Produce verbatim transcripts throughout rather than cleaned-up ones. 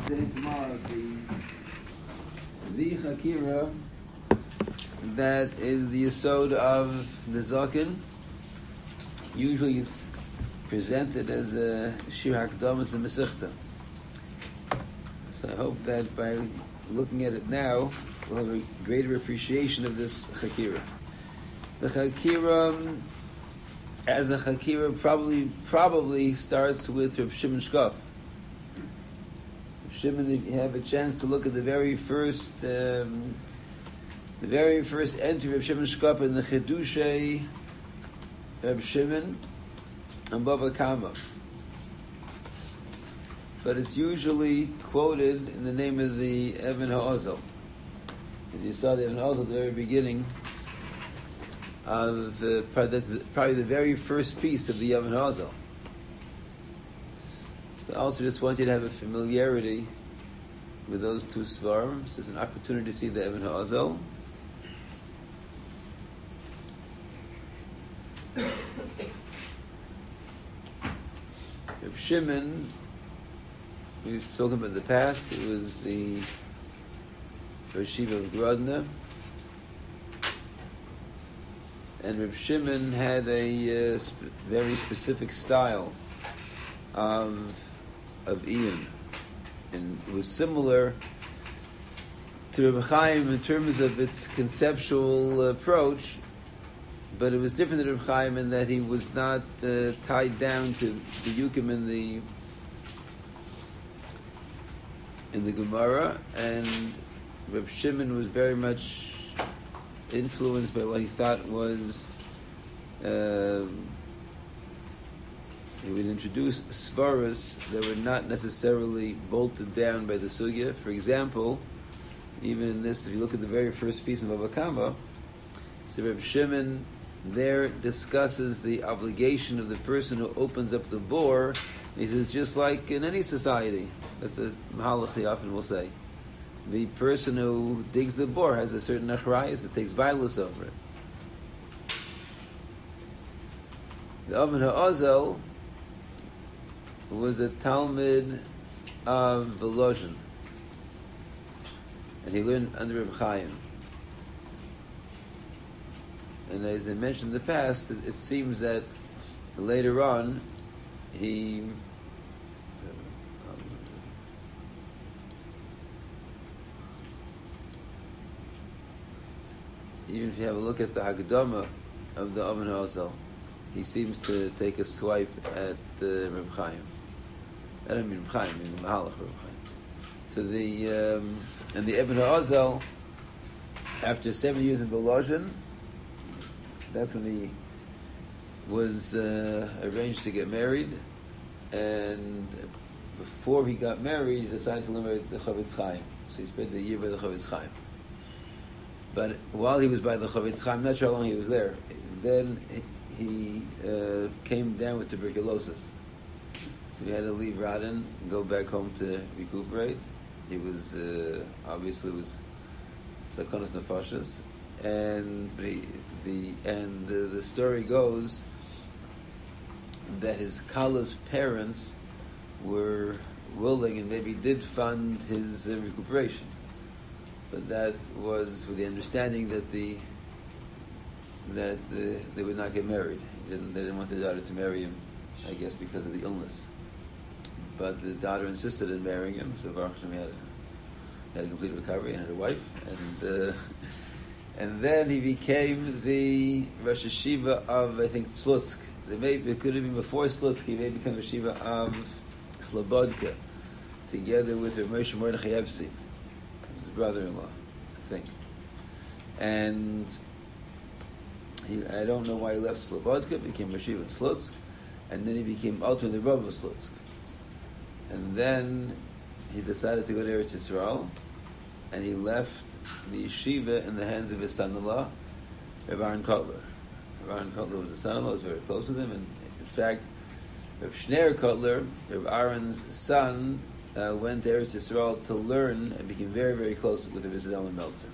today, tomorrow, the the Chakira that is the yesod of the Zaken. Usually it's presented as a Shir HaKadomas the Masechta. So I hope that by looking at it now, we'll have a greater appreciation of this Chakira. The Chakira, as a Chakira, probably probably starts with Reb Shimon Shkop. Shimon, if you have a chance to look at the very first, um, the very first entry of Shimon Shkop in the Chedushay Reb Shimon and Bava Kama, but it's usually quoted in the name of the Even HaOzel. If you saw the Even HaOzel at the very beginning of uh, that's probably the very first piece of the Even HaOzel. So I also just want you to have a familiarity with those two svarim. So it's an opportunity to see the Even HaOzel. Reb Shimon, we've spoken about in the past, it was the Rosh Yeshiva of Grodno. And Reb Shimon had a uh, sp- very specific style of of Ian, and it was similar to Reb Chaim in terms of its conceptual approach, but it was different than Reb Chaim in that he was not uh, tied down to the Yukim in the in the Gemara, and Reb Shimon was very much influenced by what he thought was. Uh, He would introduce svaras that were not necessarily bolted down by the sugya. For example, even in this, if you look at the very first piece of Bava Kama, so Reb Shimon there discusses the obligation of the person who opens up the bore. He says, just like in any society, that's the Mahalach he often will say, the person who digs the bore has a certain achrayus, it takes violence over it. The Even HaOzel was a Talmud of Volozhin, and he learned under Reb Chaim. And as I mentioned in the past, it, it seems that later on he um, even if you have a look at the Haggadah of the Even HaOzel, he seems to take a swipe at uh, Reb Chaim. I don't mean Reb Chaim, I mean the Mahalach Reb Chaim. So the um, and the Even HaOzel, after seven years in Volozhin, that's when he was uh, arranged to get married, and before he got married, he decided to learn the Chavetz Chaim. So he spent the year by the Chavetz Chaim. But while he was by the Chavetz Chaim, I'm not sure how long he was there. Then he uh, came down with tuberculosis. So he had to leave Radin and go back home to recuperate. He was, uh, obviously was Sakonas Nefashos. And the, the, and uh, the story goes that his Kala's parents were willing and maybe did fund his uh, recuperation. But that was with the understanding that the that the, they would not get married. He didn't, they didn't want the daughter to marry him, I guess because of the illness. But the daughter insisted in marrying him, so Baruch Hashem had a, had a complete recovery and had a wife. And uh, and then he became the Rosh Yeshiva of, I think, Tzlutsk. They may, it could have been before Tzlutsk, he may become Yeshiva of Slobodka, together with Rav Moshe Mordechai Epstein, his brother-in-law, I think. And He, I don't know why he left Slobodka, became Yeshiva in Slutsk, and then he became ultimately the Rav of Slutsk. And then he decided to go to Eretz Yisrael, and he left the yeshiva in the hands of his son-in-law, Rav Aaron Kotler. Rav Aaron Kotler was his son-in-law, was very close with him, and in fact, Rav Shneir Kotler, Rav Aaron's son, uh, went to Eretz Yisrael to learn and became very, very close with Rav Zalman Meltzer.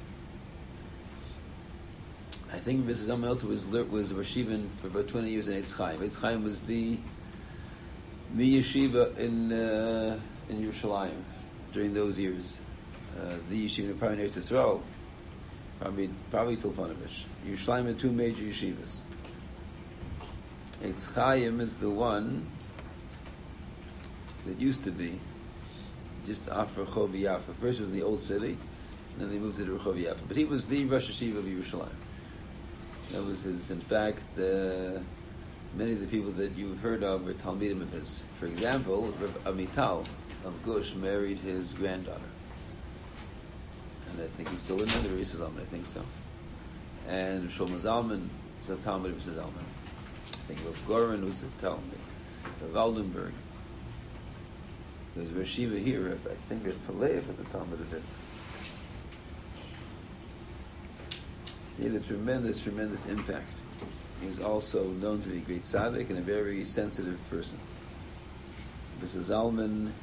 I think Missus Meltzer was was Rashivan for about twenty years in Eitz Chaim. Eitz Chaim was the the yeshiva in uh, in Yerushalayim. during those years. Uh, the yeshiva pioneer Yisrael, probably probably till Ponevezh. Yerushalayim had two major yeshivas. Eitz Chaim is the one that used to be just off Rehov Yafa. First it was in the old city, and then they moved to the Rehov Yafa. But he was the Rosh Yeshiva of Yerushalayim. That was his. In fact, uh, many of the people that you've heard of are Talmidim of his. For example, Rav Amital of Gush married his granddaughter. And I think he's still in there, the Reis Zalman, I think so. And Shlomo Zalman was a Talmud of Zalman. I think Rav Goren was a Talmud. Rav Aldenberg. There's a Rashiva here, I think Rav Pelev was a Talmud of his. See the tremendous, tremendous impact. He's also known to be a great tzaddik and a very sensitive person. Missus Zalman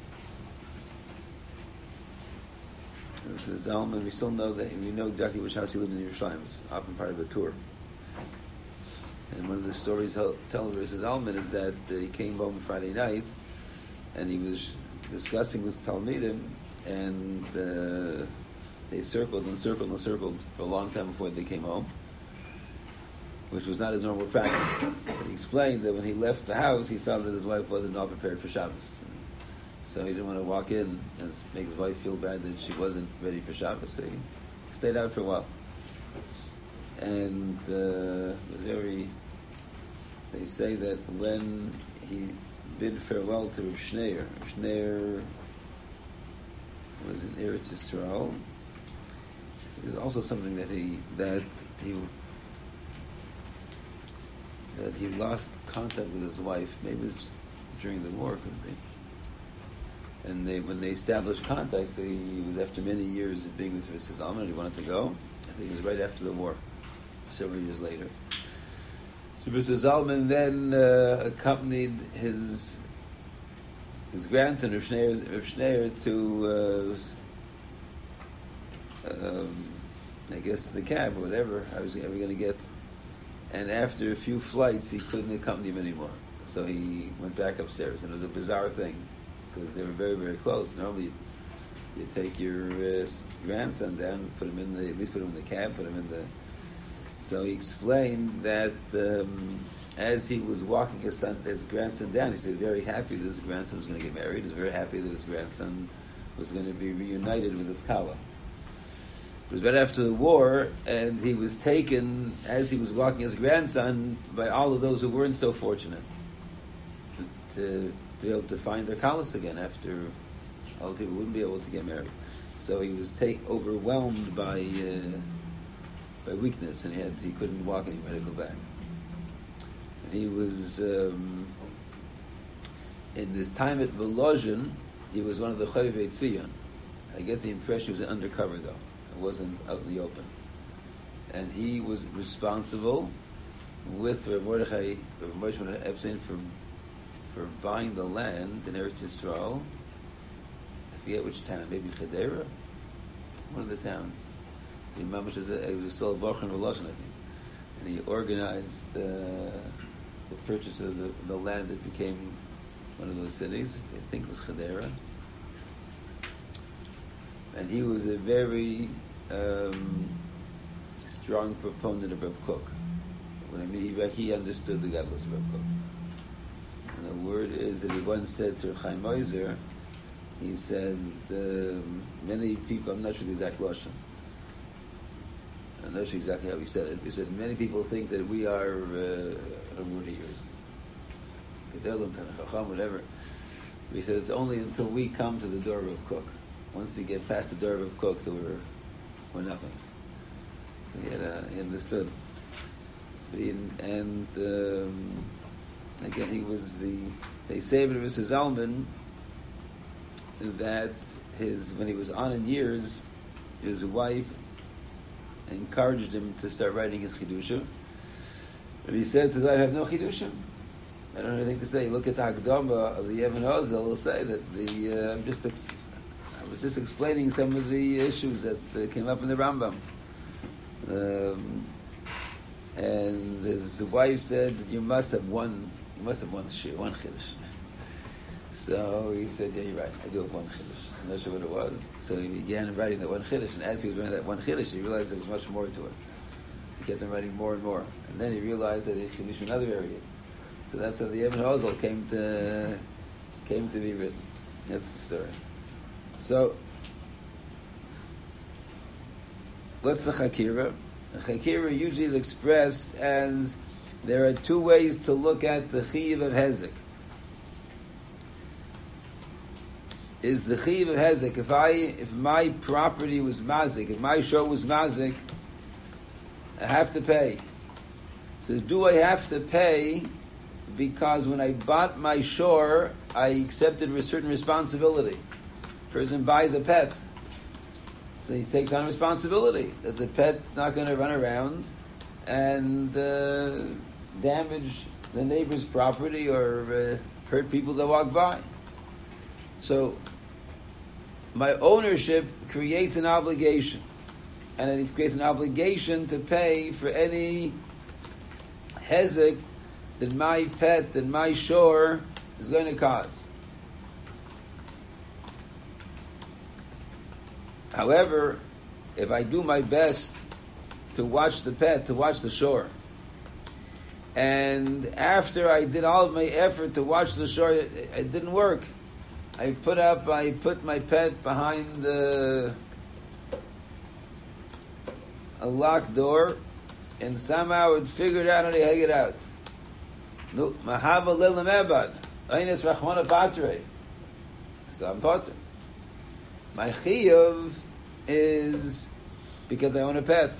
Missus Zalman, we still know that, we know exactly which house he lived in Yerushalayim. It's often part of a tour. And one of the stories tell of Missus Zalman is that uh, he came home Friday night and he was discussing with Talmidim, and uh, they circled and circled and circled for a long time before they came home, which was not his normal practice. But he explained that when he left the house, he saw that his wife wasn't all prepared for Shabbos. So he didn't want to walk in and make his wife feel bad that she wasn't ready for Shabbos. So he stayed out for a while. And uh, it was very... They say that when he bid farewell to Rav Shneir, Rav Shneir was in Eretz Yisrael. It was also something that he that he that he lost contact with his wife. Maybe it was during the war, could be. And they, when they established contact, so he was after many years of being with Missus Zalman, and he wanted to go. I think it was right after the war, several years later. So Missus Zalman then uh, accompanied his his grandson Rav Shneir, Rav Shneir to uh, um, I guess the cab or whatever I was ever going to get. And after a few flights, he couldn't accompany him anymore. So he went back upstairs, and it was a bizarre thing because they were very, very close. Normally, you, you take your uh, grandson down, put him in the at least put him in the cab, put him in the. So he explained that um, as he was walking his son, his grandson down, he was very happy that his grandson was going to get married. He was very happy that his grandson was going to be reunited with his kala. It was right after the war, and he was taken, as he was walking his grandson, by all of those who weren't so fortunate to, to be able to find their kalas again after all the people wouldn't be able to get married. So he was take, overwhelmed by uh, by weakness, and he had he couldn't walk anymore to go back. And he was um, in this time at Volozhin, he was one of the Chayvei Tzion. I get the impression he was undercover though. It wasn't out in the open. And he was responsible with Rav Mordechai, Rav Mordechai Epstein for for buying the land in Eretz Yisrael. I forget which town, maybe Chedera, one of the towns. The Mamash is a, it was still a Baruch in Volozhin, I think. And he organized uh, the purchase of the, the land that became one of those cities. I think it was Chedera. And he was a very um, strong proponent of Rav Kook. When I mean, he, he understood the godless of Rav Kook. And the word is that he once said to Chaim Oizer, he said, um, many people, I'm not sure the exact lashon, I'm not sure exactly how he said it. He said, many people think that we are, uh, I don't know what he used, Gedolim, Tanach Chacham, whatever. But he said, it's only until we come to the door of Rav Kook. Once you get past the door of Kook, so we're, we're nothing. So he, had, uh, he understood. So he, and um, again, he was the, they say of Missus Zalman that his, when he was on in years, his wife encouraged him to start writing his Chidushim. But he said to his wife, I have no Chidushim. I don't have anything to say. Look at the Hakdama of the Even HaOzel, it'll say that the, uh, I'm just, ex- I was just explaining some of the issues that uh, came up in the Rambam. Um, and his wife said, you must have one, you must have one shir, one Chiddush. So he said, yeah, you're right, I do have one chiddush. I'm not sure what it was. So he began writing that one chiddush, and as he was writing that one chiddush, he realized there was much more to it. He kept on writing more and more. And then he realized that he had chiddush in other areas. So that's how the Ibn Hazel came to, came to be written. That's the story. So, what's the Chakira? The Chakira usually is expressed as there are two ways to look at the Chiyuv of Hezek. Is the Chiyuv of Hezek, if I, if my property was mazik, if my show was mazik, I have to pay. So do I have to pay because when I bought my shore, I accepted a certain responsibility? Person buys a pet, so he takes on responsibility that the pet's not going to run around and uh, damage the neighbor's property or uh, hurt people that walk by. So my ownership creates an obligation, and it creates an obligation to pay for any hezek that my pet, that my shore is going to cause. However, if I do my best to watch the pet, to watch the shore, and after I did all of my effort to watch the shore, it, it didn't work. I put up, I put my pet behind the, a locked door, and somehow it figured out how to hang it out. No, mahava lilam ebad, aynes rachmana patre. So I'm potter. My chiyuv is because I own a pet.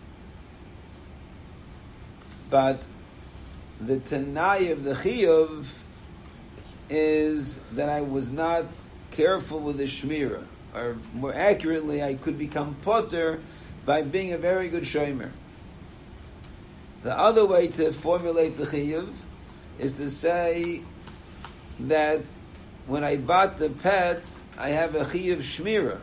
But the tanai of the chiyuv is that I was not careful with the shmira, or more accurately, I could become potter by being a very good shomer. The other way to formulate the chiyuv is to say that when I bought the pet, I have a chiyuv shmira,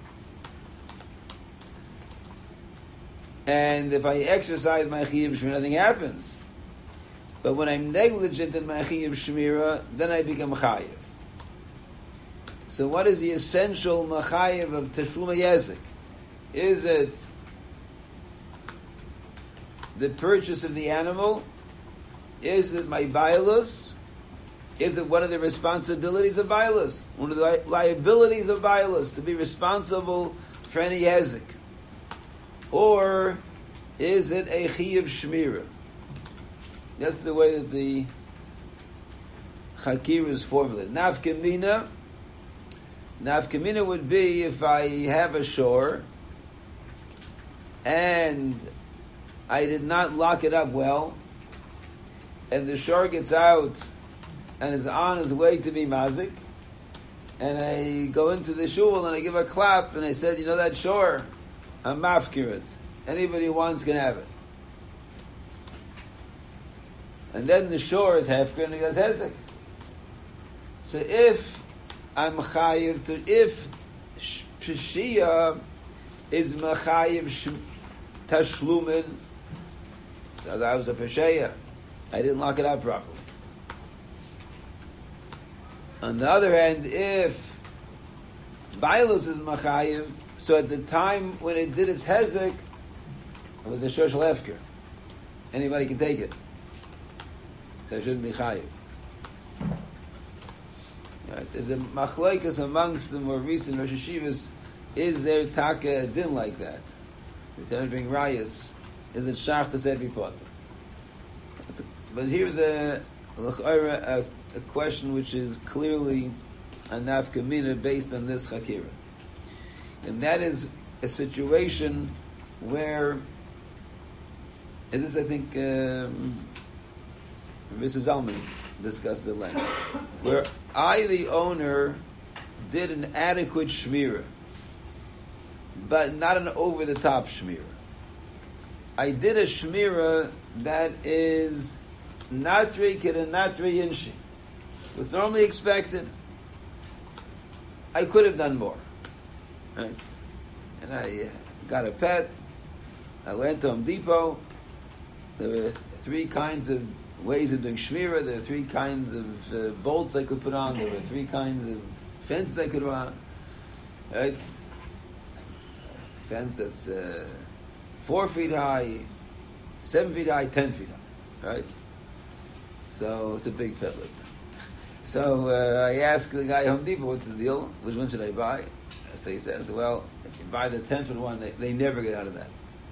and if I exercise my chiyuv shmira, nothing happens. But when I'm negligent in my chiyuv shmira, then I become chayiv. So what is the essential machayiv of Tashlum HaYezek? Is it the purchase of the animal? Is it my bailus? Is it one of the responsibilities of bailus? One of the li- liabilities of bailus, to be responsible for any hezek? Or is it a chiyuv shmira? That's the way that the Chakira is formulated. Nafkamina, Nafkamina would be if I have a shore and I did not lock it up well, and the shore gets out and is on his way to be mazik, and I go into the shul and I give a clap and I said, you know that shore, I'm mafkir it. Anybody who wants can have it. And then the shore is hefker and it goes hezek. So if I'm chayiv to, if Shia is machayiv tashlumin, so that was a pesheya, I didn't lock it up properly. On the other hand, if bailus is machayiv, so at the time when it did its hezek, it was a shor shel hefker. Anybody can take it. So it shouldn't be chayiv. Right. There's a machlokes amongst the more recent Rosh Hashivas. Is there taka din like that? The Tanna bring rayas. Is it shach to say be potter? But here's a, a a question which is clearly a nafkamina based on this chakira, and that is a situation where, and this I think. Um, Missus Zalman discussed the length, where I, the owner, did an adequate shmira, but not an over-the-top shmira. I did a shmira that is natre kid and natre yinshi. Was normally expected. I could have done more. Right? And I uh, got a pet. I went to Home Depot. There were three kinds of ways of doing shmira. There are three kinds of uh, bolts I could put on. There were three kinds of fence I could put on. Right? Fence that's uh, four feet high, seven feet high, ten feet high. Right? So it's a big pet, let's say. So uh, I asked the guy at Home Depot, what's the deal? Which one should I buy? So he says, well, if you buy the ten foot one, they, they never get out of that.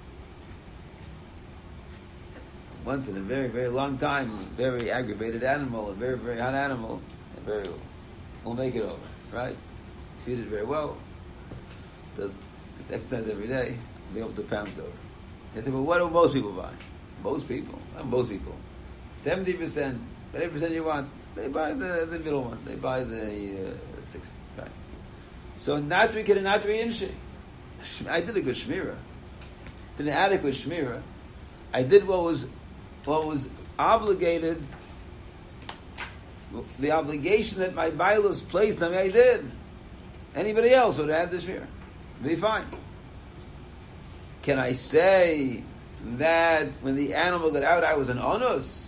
Once in a very, very long time, a very aggravated animal, a very, very hot animal, and very will make it over, right? Feed it very well, does its exercise every day, be able to pounce over. They say, well, what do most people buy? Most people, not most people. seventy percent, eighty percent you want, they buy the, the middle one. They buy the uh, six, right? So, natri kid and natri inshi. I did a good shmira. Did an adequate shmira. I did what was what was obligated, the obligation that my bailos placed on me, I did. Anybody else would have had this shmira. Be fine. Can I say that when the animal got out, I was an onus?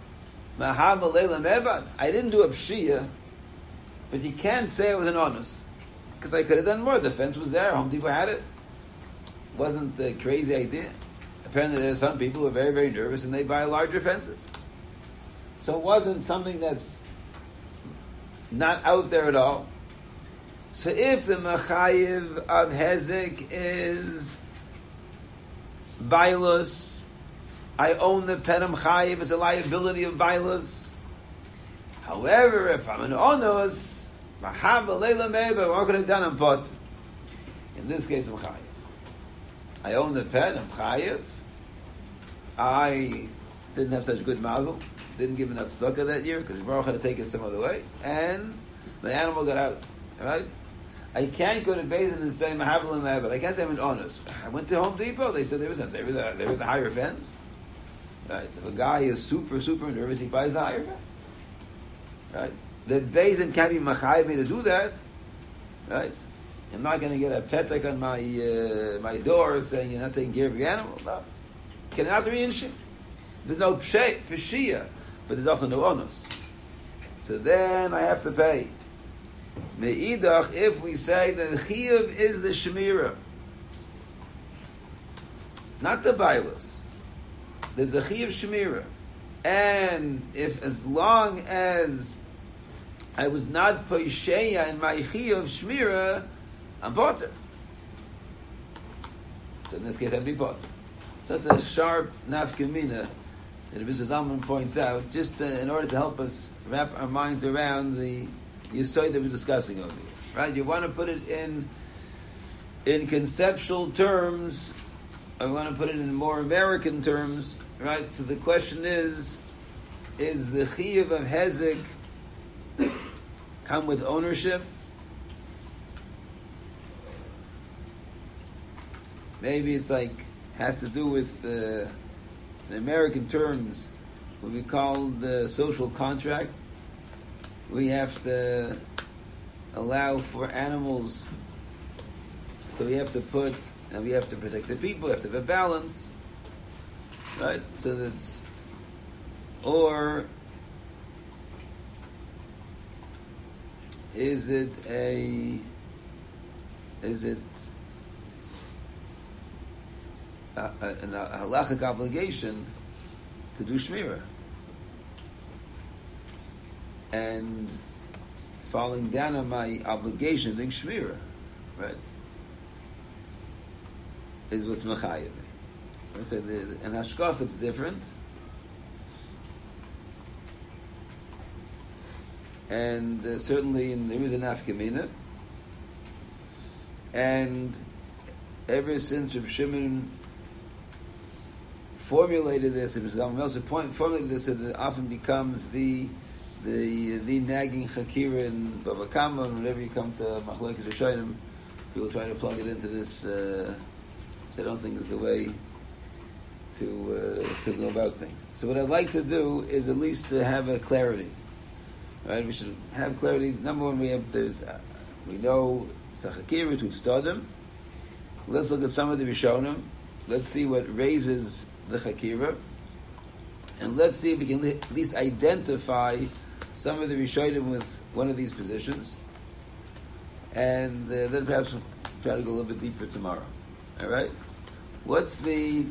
I didn't do a pshia, but you can't say I was an onus, because I could have done more. The fence was there. Home Depot had it. Wasn't a crazy idea. Apparently there are some people who are very, very nervous and they buy larger fences. So it wasn't something that's not out there at all. So if the machayiv of Hezek is bailus, I own the Pedam Chayiv as a liability of bailus. However, if I'm an onus, Mahava Leila Meba, what could I have done? I'm pot. In this case, I'm Chayiv. I own the pet, I'm Chayiv. I didn't have such good mazel, didn't give enough tzedakah that year, because Baruch had to take it some other way, and the animal got out. Right? I can't go to Beis and say Mahava Leila Meba. I can't say I'm an onus. I went to Home Depot, they said there was a, there was a, there was a higher fence. Right? If a guy is super, super nervous, he buys the higher fence. Right? The Beis can't be machayiv me to do that. Right? I'm not going to get a petek on my uh, my door saying you're not taking care of your animal. No. Cannot be in shim. There's no pshia, but there's also no onus. So then I have to pay. Me'idach, if we say that chiyuv is the shemira, not the bailus. There's the chiyuv shemira, and if as long as I was not poisheya in my chiyuv shemira, I'm potter. So in this case, I'd be potter. Such a sharp nafkamina that Mister Zalman points out, just uh, in order to help us wrap our minds around the yesod that we're discussing over here. Right? You want to put it in in conceptual terms. I want to put it in more American terms, right? So the question is, is the chiyuv of Hezek come with ownership? Maybe it's like, has to do with, uh, in American terms, what we call the social contract. We have to allow for animals, so we have to put, and we have to protect the people, we have to have a balance, right? So that's, or is it a, is it a, a, a halachic obligation to do shmira? And falling down on my obligation doing shmira, right? Is what's mechayev. So the, in Hashkaf it's different, and uh, certainly in, there is an afkamina, and ever since Reb Shimon formulated this, Reb Zalman point formulated this, that it often becomes the the the nagging chakira in Bava Kama. Whenever you come to Machlokes Rishonim, people try to plug it into this. Uh, I don't think is the way to uh, to go about things. So what I'd like to do is at least to have a clarity. Right? We should have clarity. Number one, we have there's uh, we know Sachakira to Stadim. Let's look at some of the Rishonim. Let's see what raises the Chakira. And let's see if we can at least identify some of the Rishonim with one of these positions. And uh, then perhaps we'll try to go a little bit deeper tomorrow. All right? What's the,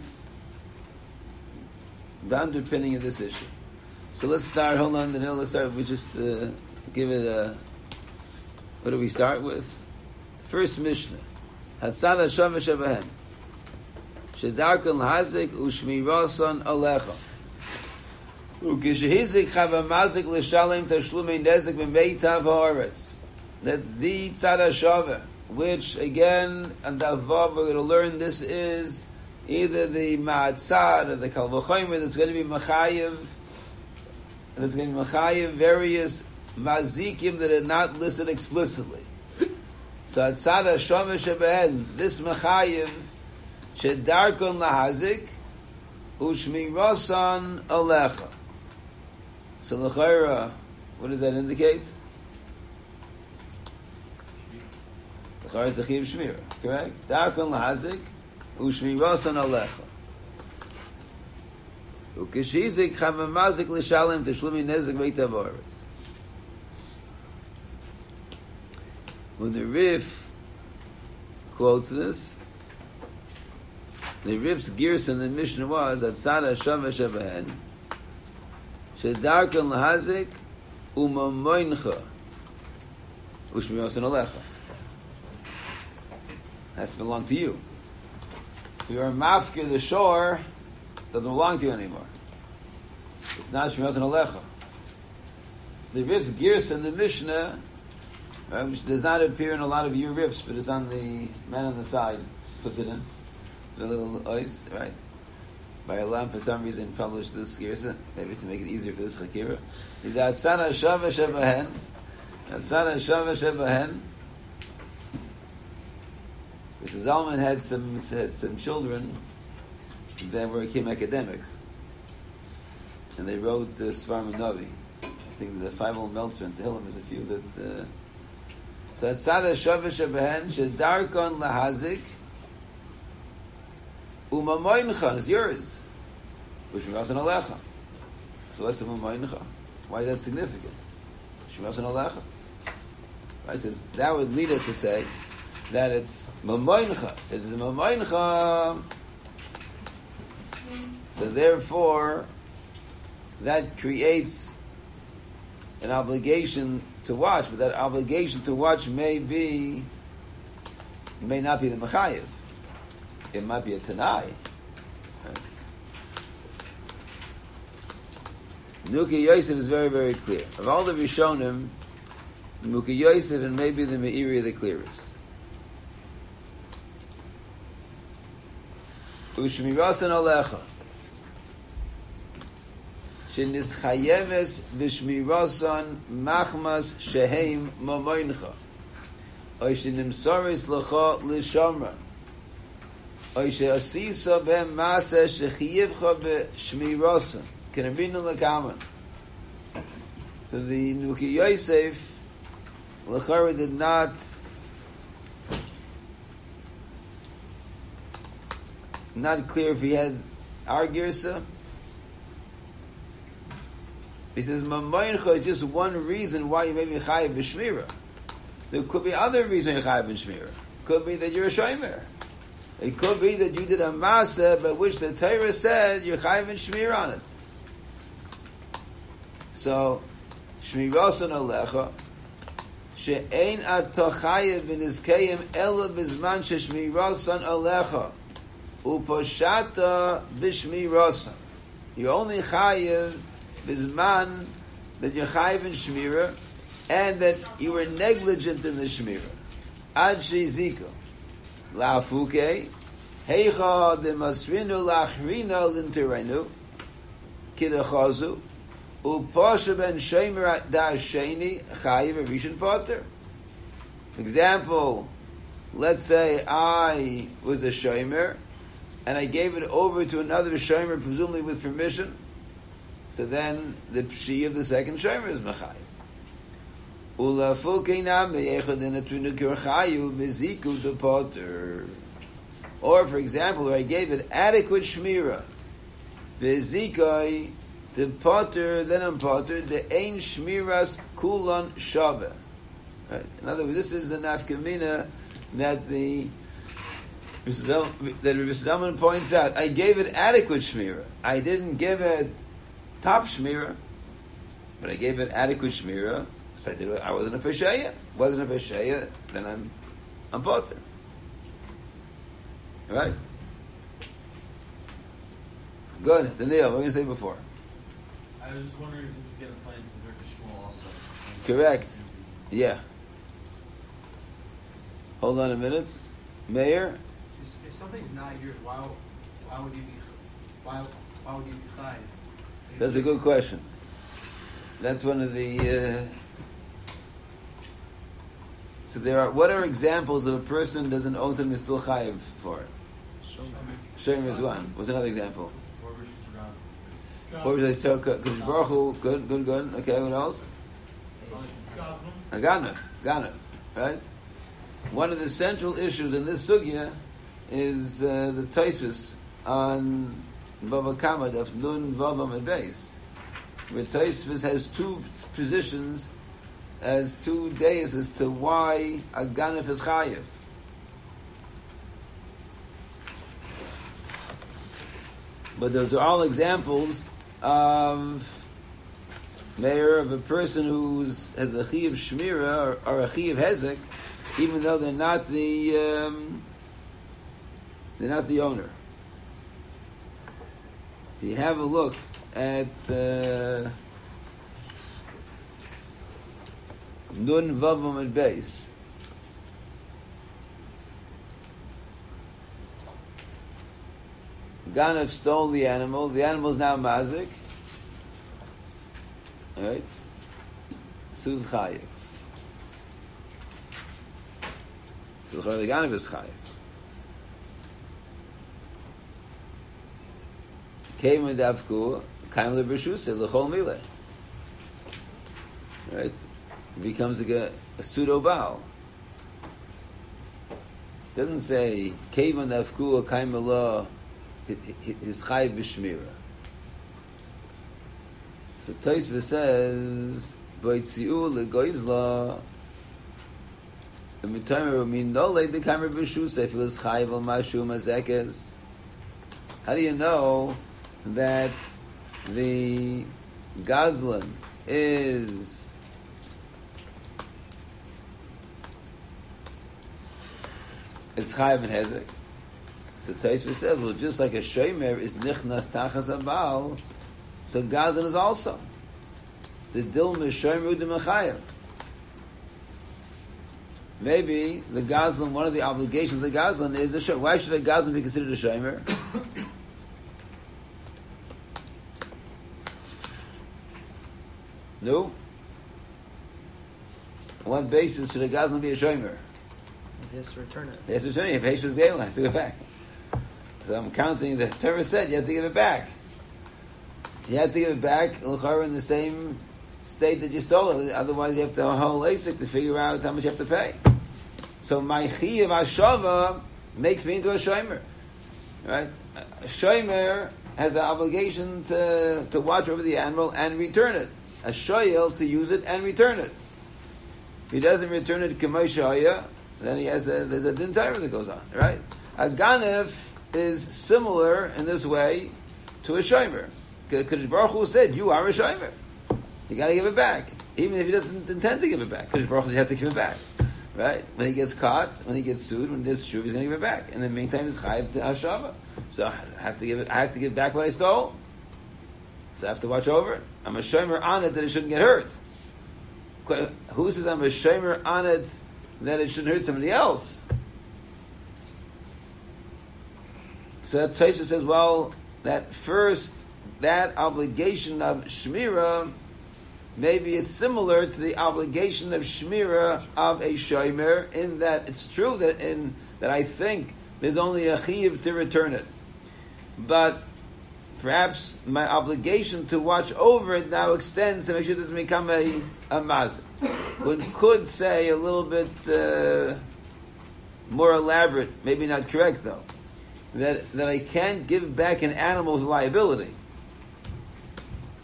the underpinning of this issue? So let's start, hold on, Daniel, let's start, we just uh, give it a, what do we start with? First Mishnah. Hatzad Hashem v'shebahem. Shedarkon hazik u'shmirason alecha. U'kishehizik chavamazik l'shalem tashlumei nezik b'meitav ha'aretz. That the tzad hashava, which again, and the Avav, we're going to learn this is either the ma'atzad or the kal v'chomer that's going to be machayev, that's going to be machayev various mazikim that are not listed explicitly. So atzad hashava shebehen, this machayev, shedarkon lahazik, u'shmirasan alecha. So l'chayra, what does that indicate? L'chayra it's a chiv shmira, correct? Darkon lahazik, u'shmirasan alecha. U'kishizik chamamazik l'shalem teshlumi nezik veitav ha'aretz. When the Rif quotes this, the Rif's gears in the Mishnah was that Tzad Hashem v'shebahen shedarkon lahazik u'mamoincha u'shmirasan alecha. Has to belong to you. If you're a mafkir, the shore doesn't belong to you anymore. It's not shmirasan alecha. It's the Rif's gears in the Mishnah, right, which does not appear in a lot of your riffs, but it's on the man on the side. Puts it in. A little ice, right? By Alam, for some reason, published this girsa, maybe to make it easier for this chakira. He's Atzad Hashem v'shebahen. Atzad Hashem v'shebahen. Mister Zalman had some had some children that were became academics, and they wrote the Svarim Navi. I think the five old Meltzer and Tehillim. There's a few that. Uh, so Atzad Hashem v'shebahen shedarkon lahazik. Umamoincha is yours. Ushmirasan alecha. So that's the umamoincha. Why is that significant? Ushmirasan alecha. Right? So that would lead us to say that it's mamoincha. It says it's mamoincha. So therefore, that creates an obligation to watch, but that obligation to watch may be, may not be the mechayev. It might be a Tanai. Right? Nuki Yosef is very, very clear. Of all the Rishonim, Nuki Yosef and maybe the Meiri are the clearest. Ushmirasan alecha. Shenischayeves b'shmirasan machmas sheheim mamoincha. Oy shenimsoris lecha l'shamran. Oishe asisa ben masa shechiyivcha b'shmirasan. Kenabinu lekaman. So the Nuki Yosef, Lechara did not not clear if he had our girsa. He says Mamoincha is just one reason why you may be chayiv b'shmira. There could be other reasons you're chayiv b'shmira. Could be that you're a shomer. It could be that you did a maaseh by which the Torah said you're chayiv and shmir on it. So, shmirasan alecha, she'ein ato chayiv b'nizkayim ela b'zman she'shmirasan alecha, u'poshata b'shmirasan. You're only chayiv b'zman that you're chayiv in shmira, and that you were negligent in the shmira. Ad she'zika. La'afuke, heicha de masrinu la'achrina l'interenu, kidachazu, u'posha ben shemer da'asheni chayiv arishin potter. Example, let's say I was a shomer, and I gave it over to another shomer, presumably with permission, so then the pshi of the second shomer is mechayiv. Or, for example, where I gave it adequate shmira, bezikai the potter, then I'm potter, the ein shmiras kulon shabeh. Right? In other words, this is the nafkamina that the that Rabbi Zalman points out. I gave it adequate shmira. I didn't give it top shmira, but I gave it adequate shmira. So I did. I wasn't a pesheya. Wasn't a pesheya. Then I'm I'm potter. Right? Good. Daniel, what were you going to say before? I was just wondering if this is going to play into the Birka Shmuel also. Correct. Yeah. Hold on a minute. Mayor? If, if something's not yours, why, why would you be why, why would you be chai? That's a good question. That's one of the... Uh, so there are... What are examples of a person who doesn't own something still chayiv for it? Shomer is one. What's another example? What was it? Because Baruch Hu, good, good, good. Okay, what else? Ganav, Ganav, right? One of the central issues in this sugya is uh, the Tosfos on Bava Kama of Nun Vavam and Beis, where Tosfos has two positions as two days as to why a Ganav is chayiv. But those are all examples of mayor of a person who has a chi of shmira or, or a chi of hezek, even though they're not the um, they're not the owner. If you have a look at uh, Nun Vavam and Beis, Ganav stole the animal. The animal is now mazik. Right? Su's chayiv. So the Ganav is chayiv. Came with Avku, came with B'Shusay, l'chol mileh. Right? It becomes like a, a pseudo baal. It doesn't say came with Avku, came with law. His chayiv b'shmira. So Tosfos says, "B'itziu legoizla." The mitamer mean no like the kamer b'shusay if it's chayiv al mashu mazekes. How do you know that the gazlan is is chayiv and hezek? So Tosfos says, well, just like a shomer is nichnas tachas abal, so gazlan is also. The dilma shomer u'demachayev. Maybe the gazlan, one of the obligations of the gazlan is a shomer. Why should a gazlan be considered a shomer? No? On what basis should a gazlan be a shomer? He has to return it. He has to return it. If Heshu Zayla has to go back. So I'm counting, the Torah said you have to give it back. You have to give it back in the same state that you stole it. Otherwise you have to whole ASIC to figure out how much you have to pay. So my Chiyav Hashava makes me into a shomer. Right? A shomer has an obligation to, to watch over the animal and return it. A shoyel to use it and return it. If he doesn't return it k'may shoya, then he has a, there's a din Torah that goes on. Right? A ganev is similar in this way to a shomer. Kadosh Baruch Hu said, "You are a shomer. You got to give it back, even if he doesn't intend to give it back." Kadosh Baruch Hu, you have to give it back, right? When he gets caught, when he gets sued, when there's shuv, he's going to give it back. In the meantime, it's chayiv to hashava. So I have to give it. I have to give back what I stole. So I have to watch over it. I'm a shomer on it that it shouldn't get hurt. Who says I'm a shomer on it that it shouldn't hurt somebody else? So that Tosfos says, well, that first, that obligation of shmira, maybe it's similar to the obligation of shmira of a shomer, in that it's true that in that I think there's only a chiyuv to return it, but perhaps my obligation to watch over it now extends to make sure it doesn't become a a mazik. One could say a little bit uh, more elaborate, maybe not correct though. That, that I can't give back an animal's liability.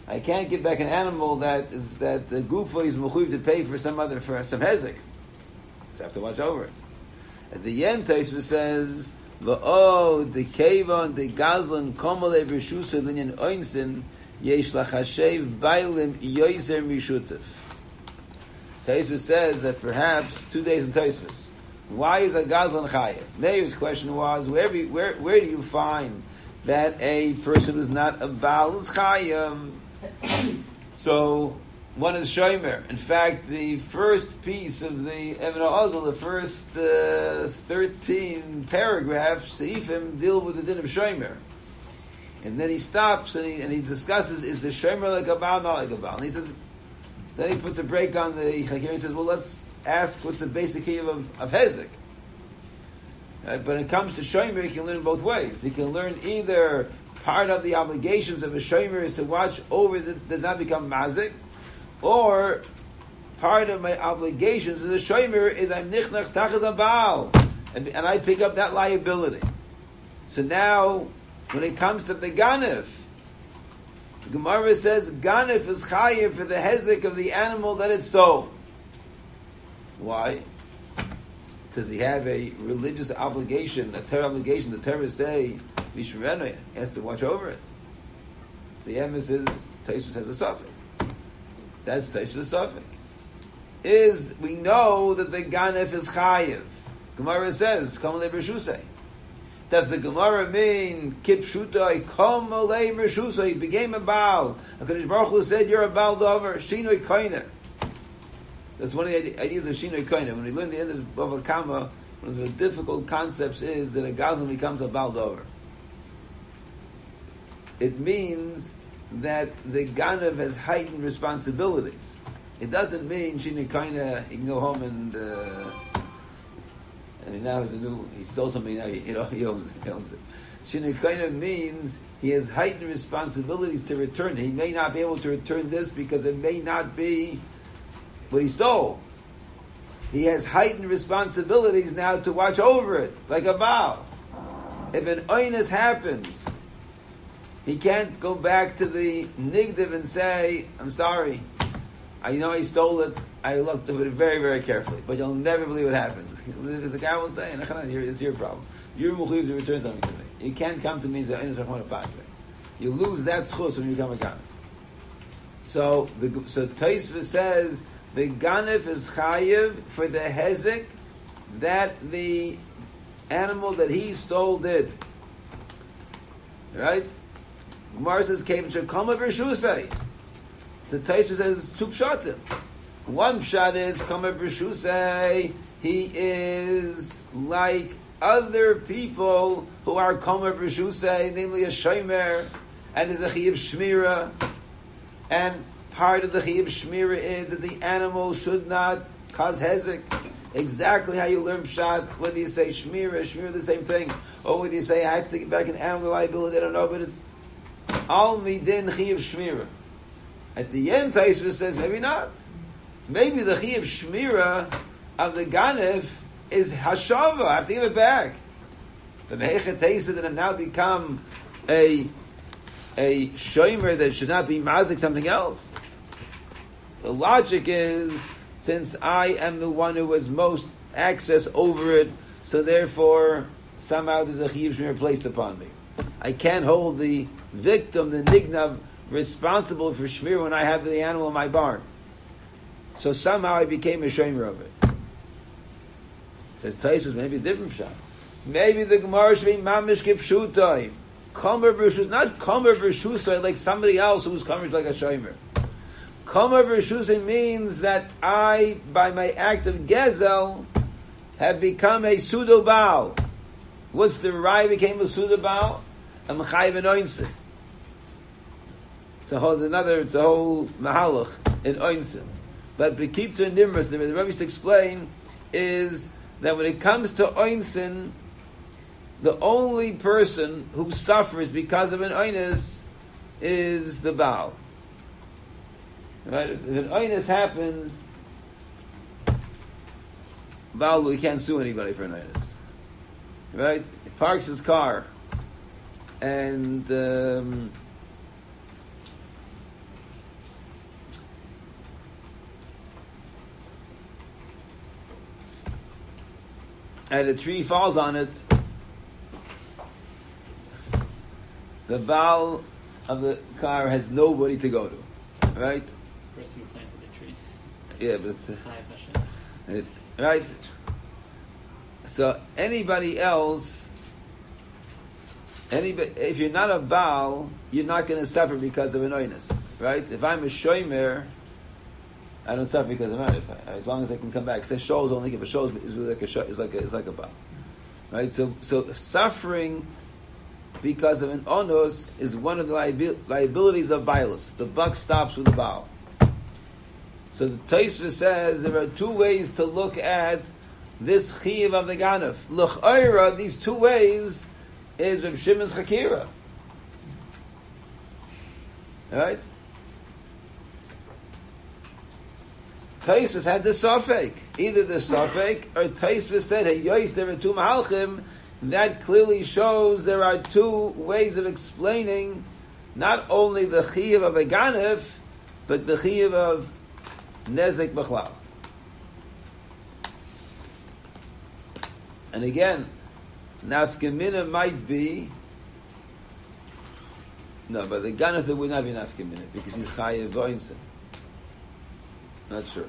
I can't give back an animal that is that the gufa is mechuyev to pay for some other for some hezek. So I have to watch over it. At the end, Tosfos says, "V'o the kevon the gazlan komale v'shusa linyan oinsin yesh lachashev bailim yoizer mishutif." Tosfos says that perhaps two days in Tosfos. Why is a gazlan chayev? Meir's question was, where, where where do you find that a person who's not a baal is chayev? So one is shomer. In fact, the first piece of the Even HaOzel, the first uh, thirteen paragraphs, seifim, deal with the din of shomer. And then he stops and he and he discusses: is the shomer like a baal, not like a baal? And he says. Then he puts a break on the Chakir and says, well, let's ask what's the basic key of, of Hezek. Right? But when it comes to Shomer, he can learn both ways. He can learn either part of the obligations of a Shomer is to watch over that does not become Mazik, or part of my obligations as a Shomer is I'm Nichnach Tachas Abal, and and I pick up that liability. So now, when it comes to the Ganef, the Gemara says Ganef is chayiv for the hezek of the animal that it stole. Why? Does he have a religious obligation, a Torah obligation? The Torah say Mishmerenu, he has to watch over it. The emphasis, Tosfos has a suffix. That's Tosfos suffix. Is we know that the Ganef is chayiv. Gemara says Kom le b'reshusei. Does the Gemara mean Kipshutai Kom Alei Mershusai? He became a Baal. HaKadosh Baruch Hu said, "You're a Baal Dover." Shinoi Koine. That's one of the ideas of Shinoi Koine. When we learn the end of Bava Kama, one of the difficult concepts is that a Gazlan becomes a Baal Dover. It means that the Ganav has heightened responsibilities. It doesn't mean Shinoi Koine, he can go home and. Uh, And now he's a new, he stole something, now he, you know, he owns it. He owns it. Shinui Koine means he has heightened responsibilities to return. He may not be able to return this because it may not be what he stole. He has heightened responsibilities now to watch over it, like a Baal. If an oinus happens, he can't go back to the nigdiv and say, I'm sorry, I know I stole it, I looked at it very, very carefully, but you'll never believe what happens. The guy will say, it's your problem. You're mechuyev to return something to me. You can't come to me and say, you lose that schus when you become a ganef. So, the, so Tosfos says, the ganef is chayiv for the hezek that the animal that he stole did. Right? Gemara says, Kevin shekoma b'reshusei. So Tosfos says, two pshatim. One pshat is Kamer B'Reshusei. He is like other people who are Kamer B'Reshusei, namely a Shomer, and is a Chiyuv Shmira. And part of the Chiyuv Shmira is that the animal should not cause hezek. Exactly how you learn pshat. Whether you say Shmira, Shmira, the same thing, or whether you say I have to get back an animal liability. I don't know, but it's Al Midin Chiyuv Shmira. At the end, Tosfos says maybe not. Maybe the Chiyuv Shmira of the Ganef is Hashava. I have to give it back. The Mehechet Teisa that have now become a a Shomer that should not be Mazik something else. The logic is, since I am the one who has most access over it, so therefore somehow there's a Chiyuv Shmira placed upon me. I can't hold the victim, the Nignav, responsible for Shmir when I have the animal in my barn. So somehow I became a shomer of it. It says Tosfos, maybe a different shot. Maybe the Gemara should be mamish kipshutai. Kamer b'reshus, not kamer b'reshusai like somebody else who's kamer like a shomer. Kamer b'reshusai means that I, by my act of gezel, have become a pseudo baal. What's the Rai became a pseudo baal? A mechayiv and oinsin. It's a whole another. It's a whole mahalach in oinsin. But Bekitzer Nimras, the Rebbe used to explain, is that when it comes to oinsin, the only person who suffers because of an oinus is the Baal. Right? If an oinus happens, Baal, we can't sue anybody for an oinus. Right? He parks his car, and um, and a tree falls on it, the Baal of the car has nobody to go to, right? The person who planted the tree. Yeah, but it's, uh, Chayav Hashem. it, right? So anybody else, anybody, if you're not a Baal, you're not going to suffer because of an oinus, right? If I'm a shomer, I don't suffer because of it. As long as I can come back. Say shows only if a show is really like a show, is like a is like a Baal, right? So so suffering because of an onus is one of the liabil- liabilities of Bailus. The buck stops with the Baal. So the Tosfos says there are two ways to look at this chiyuv of the ganef. L'chayra, these two ways is Reb Shimon's chakira. Right? Tosfos had the sofek. Either the sofek or Tosfos said, hey, yois, there are two mahalchim. That clearly shows there are two ways of explaining not only the chiyuv of the ganef, but the chiyuv of nezek b'chlal. And again, nafkamina might be no, but the ganef would not be nafkamina because he's chayav v'oinsen. Not sure.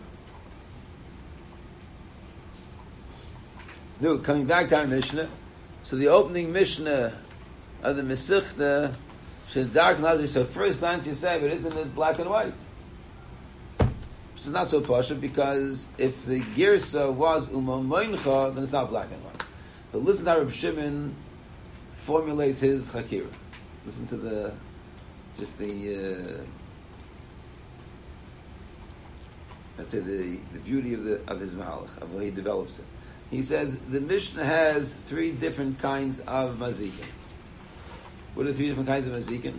No, coming back to our Mishnah. So the opening Mishnah of the Mesichta should dark nazir. So first glance you say, but isn't it black and white? It's not so pasha because if the girsa was umamoincha, then it's not black and white. But listen to how Reb Shimon formulates his chakira. Listen to the just the uh, to the the beauty of the of his mahalach, of how he develops it. He says the Mishnah has three different kinds of mazikin. What are the three different kinds of mazikin?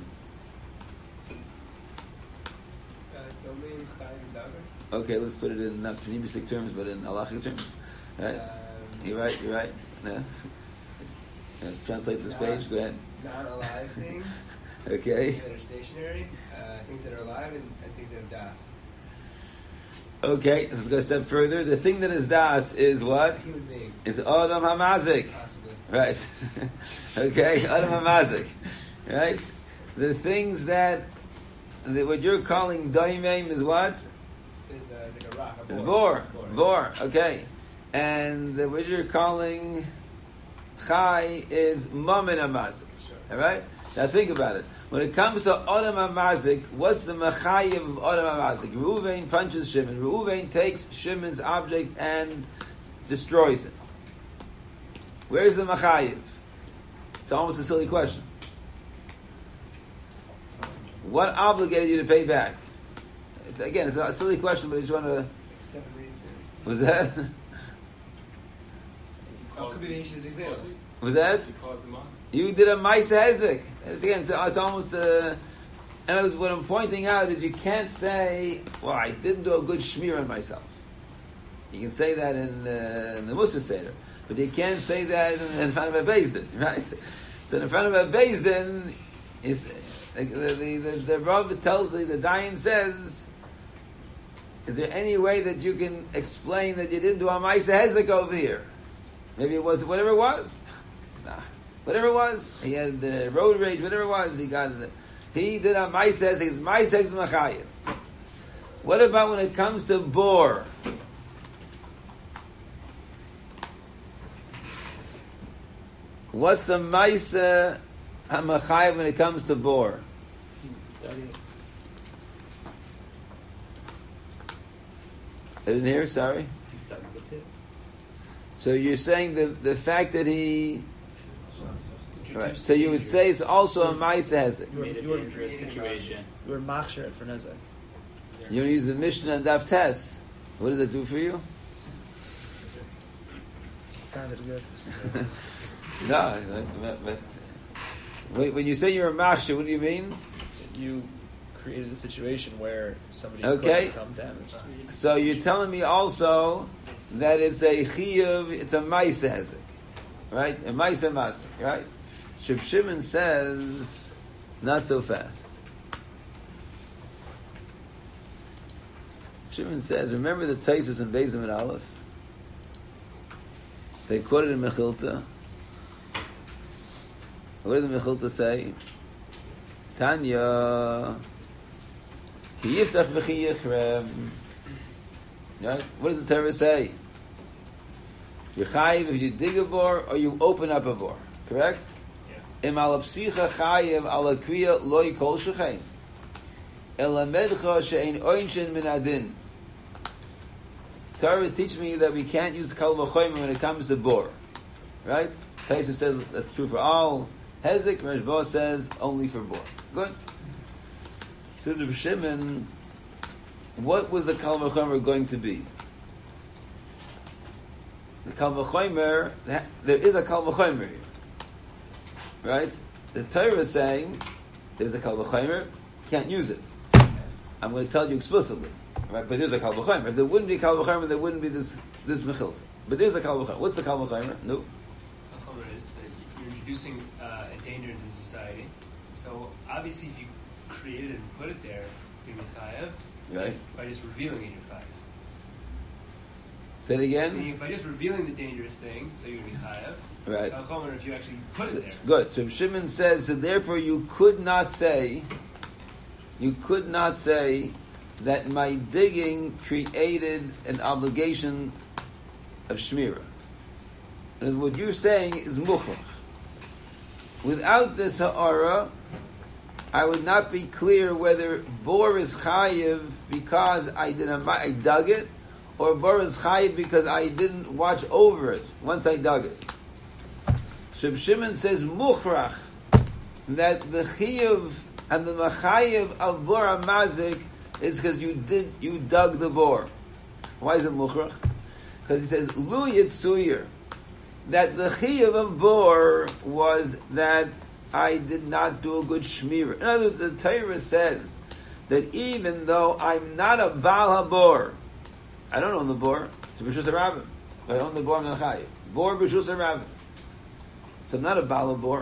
Okay, let's put it in not pneumistic terms, but in halachic terms. Right? Um, you're right. You're right. Yeah. Yeah, translate this non, page. Go ahead. Non-alive things. Okay. Things that are stationary, uh, things that are alive, and, and things that have das. Okay, so let's go a step further. The thing that is das is what? Human being. Is Adam Hamazik. Possibly. Right. Okay, Adam Hamazik. Right? The things that, that what you're calling daimim is what? Is uh, like a rock. A It's boar. bor. Bor. Okay. And the, what you're calling chai is mamin hamazik. Sure. All right? Now think about it. When it comes to Adam HaMazik, what's the mechayiv of Adam HaMazik? Reuven punches Shimon. Reuven takes Shimon's object and destroys it. Where's the mechayiv? It's almost a silly question. What obligated you to pay back? It's, again, it's a silly question, but I just want to... Seven reading. Was that? Oh, could be the ancient example. Was that? You caused the mazik. You did a Maisa Hezek. Again, it's, it's almost uh in other words, what I'm pointing out is you can't say, well, I didn't do a good shmir on myself. You can say that in, uh, in the Musa Seder, but you can't say that in, in front of a Beis Din, right? So in front of a Beis Din, is the the, the, the Rav tells the, the Dayan says, is there any way that you can explain that you didn't do a Maisa Hezek over here? Maybe it was, whatever it was. It's not. Whatever it was, he had uh, road rage, whatever it was, he got it. He did a Maises, he's Maises Machayim. What about when it comes to bor? What's the Maisa HaMachayim when it comes to bor? I didn't hear, sorry. So you're saying the the fact that he... Right. So you would say it's also a Maisa Hezek. You made a dangerous situation. You were machshir for nezek. You use the Mishnah and Daf Tes. What does it do for you? Sounded good. No, that's, that's, when when you say you're a machshir, what do you mean? You created a situation where somebody Okay. could become damaged. So you're telling me also that it's a chiyuv, it's a Maisa Hezek, right? A Maisa Mazik, right? Reb Shimon says, not so fast. Shimon says, remember the Tosfos in Beis and Aleph? They quoted in Mechilta. What did the Mechilta say? Tanya, ki yiftach v'chi yichrem. Right? What does the Torah say? You're chayiv if you dig a bore or you open up a bore. Correct? Yeah. Im al psicha chayiv al akriya lo yikol shechein. Elamedcha she'ein oinshin min adin. Torah is teaching me that we can't use kal v'choyim when it comes to bore. Right? Taisa says that's true for all. Hezek, Rashba says only for bore. Good. Says Reb Shimon, what was the kal v'chomer going to be? The kal v'chomer, there is a kal v'chomer here, right? The Torah is saying there's a kal v'chomer, can't use it. I'm going to tell you explicitly, right? But there's a kal v'chomer. If there wouldn't be a kal v'chomer, there wouldn't be this this mechilta. But there's a kal v'chomer. What's the kal v'chomer? No. Kal is that you're introducing uh, a danger into society. So obviously, if you create it and put it there, you're chayav. Right. By just revealing it, you're chayav. Say it again. Meaning, by just revealing the dangerous thing, so you're chayav. Right. Kal if you actually put So, it there. good. So Shimon says, so therefore you could not say, you could not say that my digging created an obligation of shmirah. And what you're saying is mukhlach. Without this ha'ara, I would not be clear whether bor is chayiv because I did a, I dug it, or bor is chayiv because I didn't watch over it once I dug it. Sheb Shimon says mukhrach that the chiyuv and the machayiv of bor mazik is because you did you dug the bor. Why is it mukhrach? Because he says lu yitzuyir that the chiyuv of bor was that I did not do a good shmirah. In other words, the Torah says that even though I'm not a Baal HaBor, I don't own the bor, it's a B'shus HaRabim. I own the bor, I'm not chayiv. Bor B'shus HaRabim. So I'm not a Baal HaBor.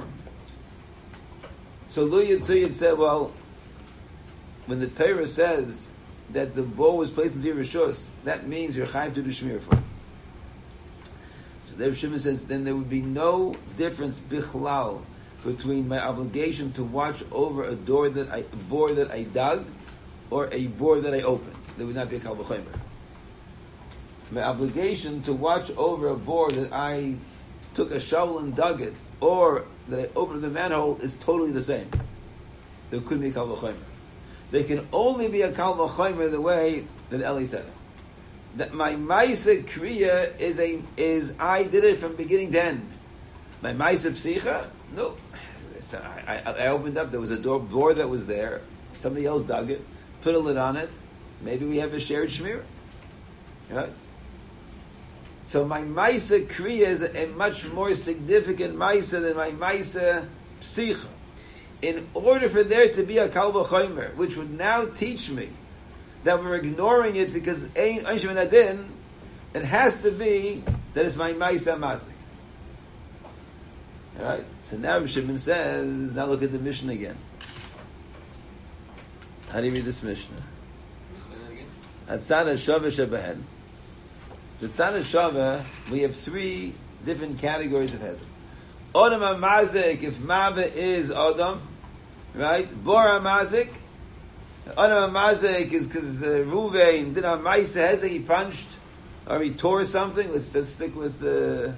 So Lu Yitzuyid said, well, when the Torah says that the bor was placed into your Rishus, that means you're chayiv to do shmirah for it. So Reb Shimon says, then there would be no difference bichlal between my obligation to watch over a door that I, a bore that I dug, or a bore that I opened. There would not be a kal v'chomer. My obligation to watch over a bore that I took a shovel and dug it, or that I opened the manhole, is totally the same. There couldn't be a kal v'chomer. There can only be a kal v'chomer the way that Eli said it. That my ma'aseh kriya is a is I did it from beginning to end. My ma'aseh psicha, no. So I, I, I opened up. There was a door, door that was there. Somebody else dug it, put a lid on it. Maybe we have a shared shmirah. Right? So my ma'aseh kriya is a much more significant ma'aseh than my ma'aseh psicha. In order for there to be a kal v'chomer, which would now teach me that we're ignoring it because ein oinshim min adin, it has to be that it's my ma'aseh mazik. All right. So now Shimon says, now look at the Mishnah again. How do you read this Mishnah? Hatzad HaShavah Shebahen. The Tzad HaShavah, we have three different categories of Hezek. Odom HaMazik, if Mava is Odom, right? Bor HaMazik. Odom HaMazik is because uh, Ruvain did a Maisa Hezek, he punched, or he tore something. Let's, let's stick with the... Uh,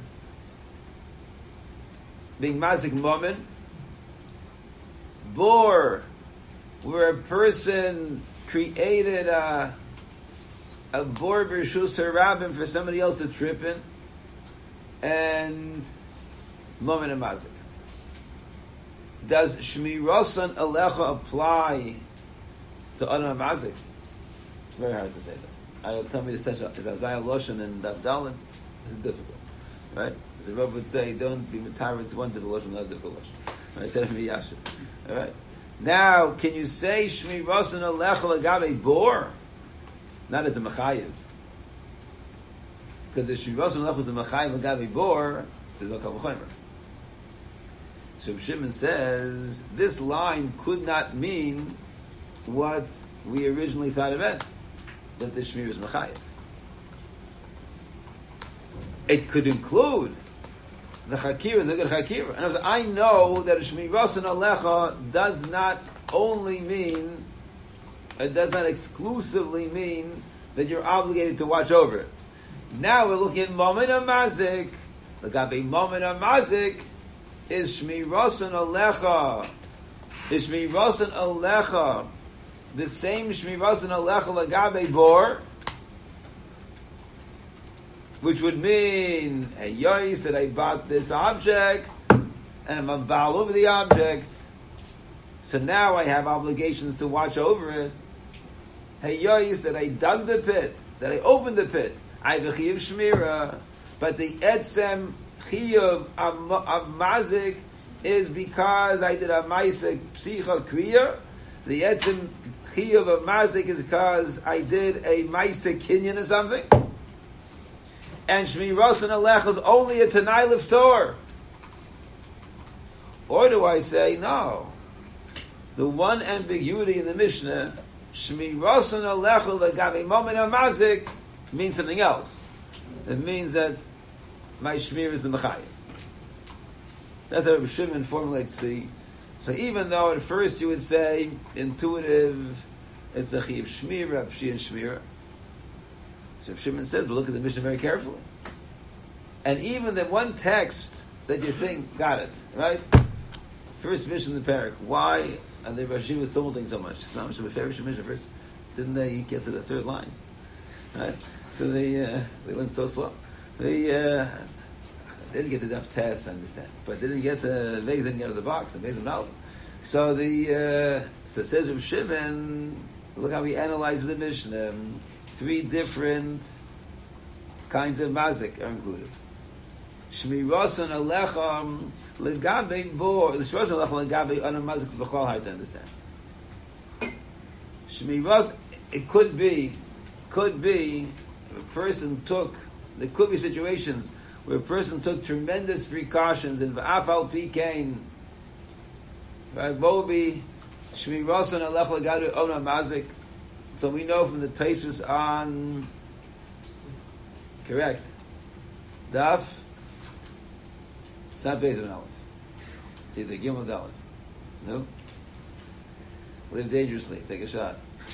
being mazik moment, bor, where a person created a a bor b'rshus harabim for somebody else to trip in, and moment of mazik. Does shmirasan alecha apply to adam mazik? It's very hard to say that. I'll tell me the session is Azayah Loshan and Davdalin. It's difficult, right? The Rebbe would say, don't be metavar, it's one difficult Lashon, not a difficult Lashon. Right? Tell him Yashir. All right? Now, can you say Shmi Rasan Alecha Lagabe Bor? Not as a Mechayiv. Because if Shmi Rasan Alecha was a Mechayiv Lagabe Bor, there's no Kal V'chomer. So Shimon says, this line could not mean what we originally thought it meant, that the Shmi was Mechayiv. it could include the Chakira is a good Chakira. And I know that Shmiras and Alecha does not only mean, it does not exclusively mean that you're obligated to watch over it. Now we're looking at Momin HaMazik. The Gabi Momin HaMazik is Shmiras and Alecha. Is Shmiras and Alecha the same Shmiras and Alecha Lagabe Bor? Which would mean a yois that I bought this object and I'm a baal over the object. So now I have obligations to watch over it. Hey yois that I dug the pit, that I opened the pit. I have a chiyuv shmira, but the etzem chiyuv of mazik is because I did a maisek psicha kriya. The etzem chiyuv of mazik is because I did a maisek kinyan or something. And Shmiras and Alech is only a Tanai Liftor. Or do I say, no, the one ambiguity in the Mishnah, Shmiras and Alech Lagavi Momin HaMazik, means something else. It means that my Shmir is the Mechayim. That's how Rabbi Shimon formulates the... So even though at first you would say, intuitive, it's a Chiv Shmira, Pshi and Shmira, so Shimon says, but look at the Mishnah very carefully. And even the one text that you think, got it, right? First Mishnah in the parak. Why are the Rashi was tumulting so much? It's not much of a favorite Mishnah first. Didn't they get to the third line? Right? So they uh, they went so slow. They, uh, they didn't get to Daf Tess, I understand. But they didn't get to, they didn't get out of the box, and Beis Knowledge. So the, uh, so it says Rav Shimon, look how he analyzes the Mishnah. Three different kinds of mazik are included. Shmiras and Alechem legabe bor. The Shmiras and Alechem legabe on a mazik is b'chol hard to understand. Shmiras, it could be, could be, if a person took, there could be situations where a person took tremendous precautions in v'afal pikein, right? Bobi, Shmiras and Alechem legabe on a mazik. So we know from the Tosfos on, correct, Daf, it's not Beis and Aleph. It's either Gimel or Dalet. No? Live dangerously. Take a shot.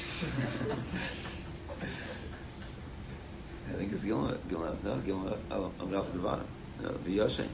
I think it's Gimel, Gimel, no, Gimel, I'm off at the bottom. No, it'll be Yoshe.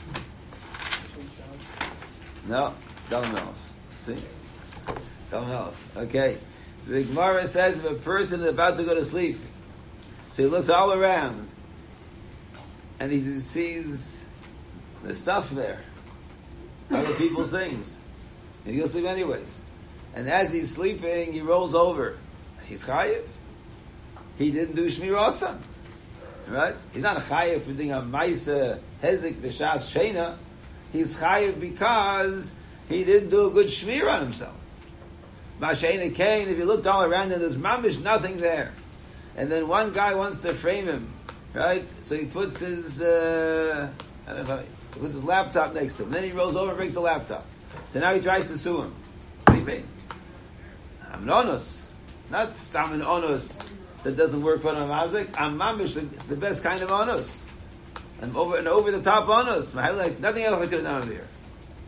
No, it's Dalet and Aleph. See? Dalet and Aleph. Okay. The Gemara says if a person is about to go to sleep, so he looks all around, and he sees the stuff there, other people's things, and he goes to sleep anyways. And as he's sleeping, he rolls over. He's chayiv. He didn't do shmir also, right? He's not a chayiv for doing a ma'isa hezek v'shas sheina. He's chayiv because he didn't do a good shmir on himself. Masha'ina Kain, if you looked all around and there's mamish nothing there. And then one guy wants to frame him, right? So he puts his, uh, I don't know, he puts his laptop next to him. Then he rolls over and breaks the laptop. So now he tries to sue him. What do you mean? I'm an onus. Not stam an onus that doesn't work for an amazik. I'm mamish, the, the best kind of onus. I'm over and over the top onus. Like, nothing else I could have done over here.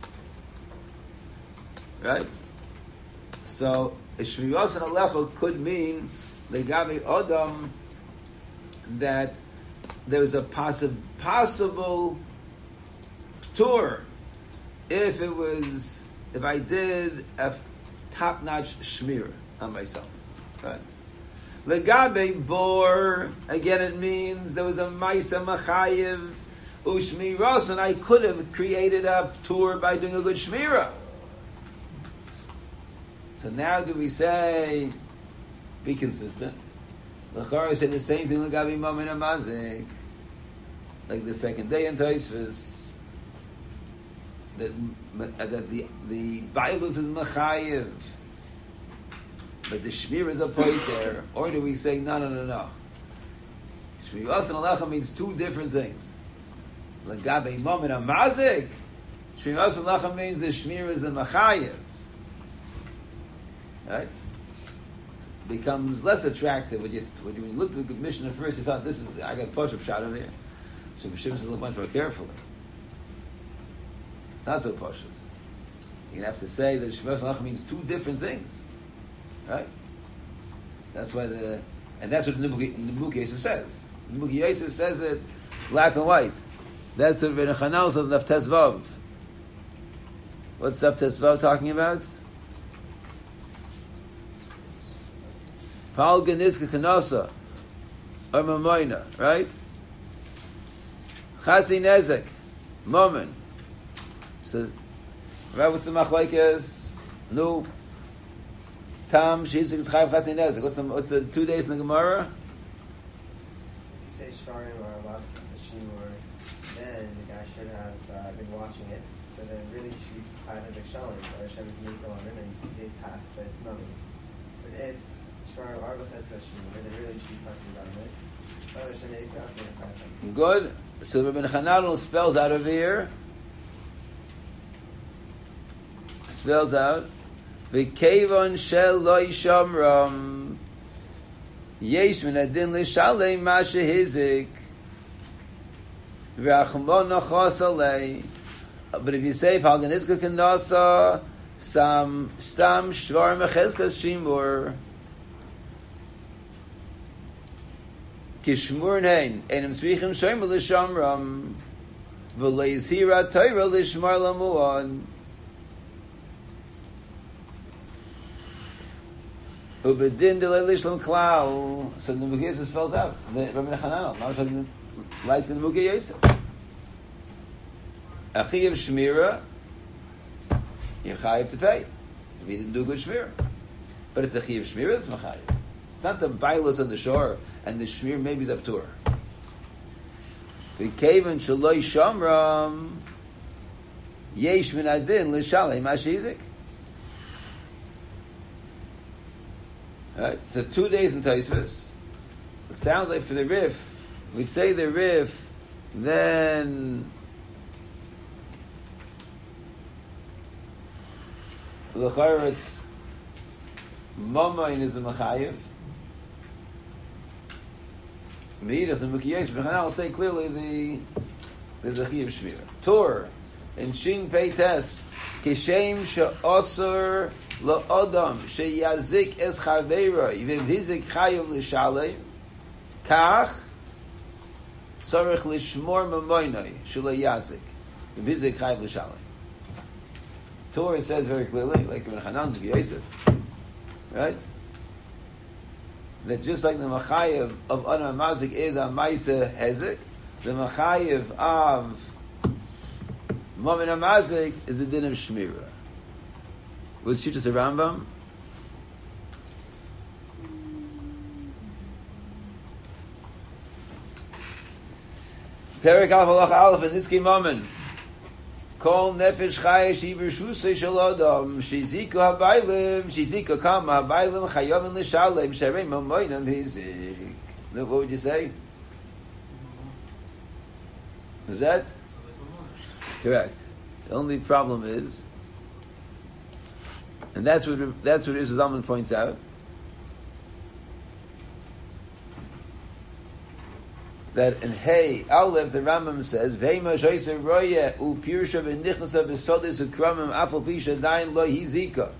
Right? So, Shmiras and Alecha could mean legabe Adam that there was a possi- possible tour if it was if I did a top-notch shmir on myself. Right? Legabe bor, again it means there was a maisa machayev ushmiras, and I could have created a tour by doing a good shmira. So now do we say, be consistent? L'chara say the same thing legabe momin hamazik, like the second day in Tosfos, that that the the Bible is machayev, but the shmir is a point there. Or do we say no, no, no, no? Shmiras and Alecha means two different things. Legabe momin hamazik, shmiras and Alecha means the shmir is the machayev. Right? Becomes less attractive when you when you look at the Mishnah first. You thought this is I got a push-up shot over here, So B'Shim says, look much more carefully. It's not so pashut. You're going to have to say that Shemar Malach means two different things. Right? That's why the... And that's what the Nebuch Yosef says. Nebuch Yosef says it black and white. That's what Rebbeinu Chananel says in Daf Tesvav. What's Daf Tesvav talking about? Pal Ganizka Kanasa or Mamoina, right? Chatzi Nezek, Momen. So, right, what's the machlekes? No. Tam Shizik Chayav Chatzi Nezek. What's the what's the two days in the Gemara? You say Shvarim or Alav Shimur, then the guy should have uh, been watching it. So then really you should be Chayav Nezek Shalom, or Hashem is Mikol on him and he pays half, but it's money. But if Shvarim or Alav Shimur, then really you should be passing down it. But Hashem is Mikol. Good. So Rebbeinu Chananel spells out over here. Spells out. V'kevon shel lo yishamram yesh min adin l'shalei ma shehizik v'achmon nachos alei. But if you say Palganizka Kanasa Sam Stam Shvar Mechezkas Shimur Kishmur Nein Enim Tzvichim Shoym L'Shamram V'leis Hira Torah L'Shmar Lamuan Ubedin Delei L'Shlam Klau. So the Nebuch Yosef spells out Rebbeinu Chananel. Now we're talking like the Nebuch Yosef. Achiyav Shmira, you're chayiv to pay if you didn't do good Shmira. But it's the Achiyav Shmira that's machayiv. It's not the bailos on the shore and the Shmir maybe is up to her. V'kevan shaloi shamram yesh min adin l'shalei mashizik. Right, so two days in Taisvis. It sounds like for the Rif, we'd say the Rif, then l'chayr it's mamayin is a machayiv. Me'idas and Mukhiyesh B'chanal I'll say clearly the there's a chiyav shmira. Tor in Shin Pei Tes Kishem she'osur la'odam she'yazik es chaveira v'hizik chayiv l'shalei kach tzarich l'shmor mamoinai sh'lo yazik v'hizik chayiv l'shalei. Torah says very clearly, like Ibn Hanan to Yosef, right? That just like the Machayev of Anam Mazik is a Maisa Hezek, the Machayev of Momin Amazik is the din of Shmira. Was she just a Rambam? Perik Aleph Aleph in this moment. Kol nefesh chayish ibershusay shalodam shizika habaylim shizika kama habaylim chayavim l'shalem sharei mamoinam hizik. What would you say? Was that correct? The only problem is, and that's what that's what Isra Zalman points out. That in Hey Aleph the Rambam says Veima Shoyse Roye U Pirsha V'Nichnasa V'Sodis Ukramim Afal Pisha Dain Lo Hizika